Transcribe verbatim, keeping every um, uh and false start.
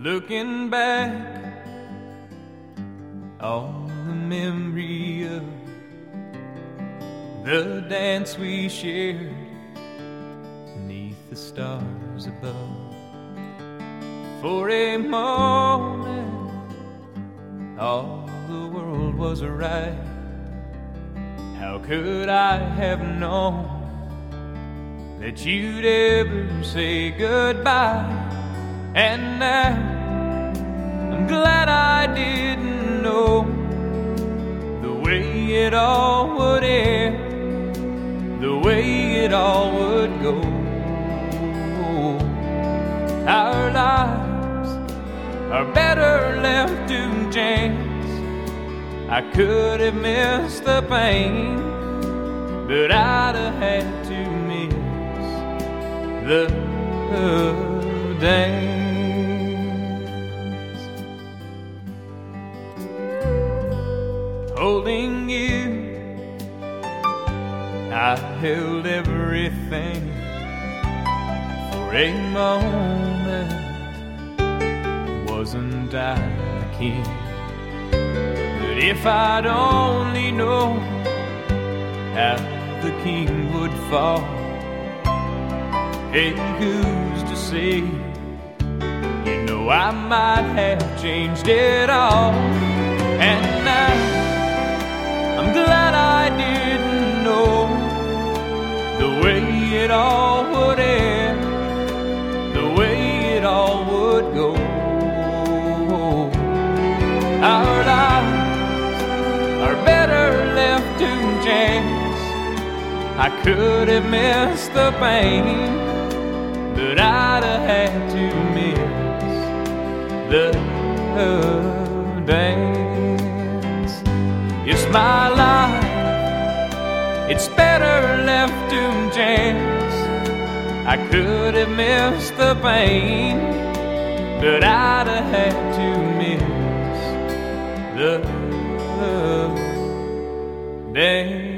Looking back on the memory of the dance we shared beneath the stars above. For a moment all the world was right. How could I have known that you'd ever say goodbye? And now I'm glad I didn't know the way it all would end, the way it all would go. Our lives are better left to chance. I could have missed the pain, but I'd have had to miss the dance. Holding you, I held everything. For a moment, wasn't I the king? But if I'd only known how the king would fall, hey, who's to say? You know I might have changed it all. And now I'm glad I didn't know the way it all would end, the way it all would go. Our lives are better left to chance. I could have missed the pain, but I'd have had to miss the dance. It's my life, it's better left to chance. I could have missed the pain, but I'd have had to miss the dance.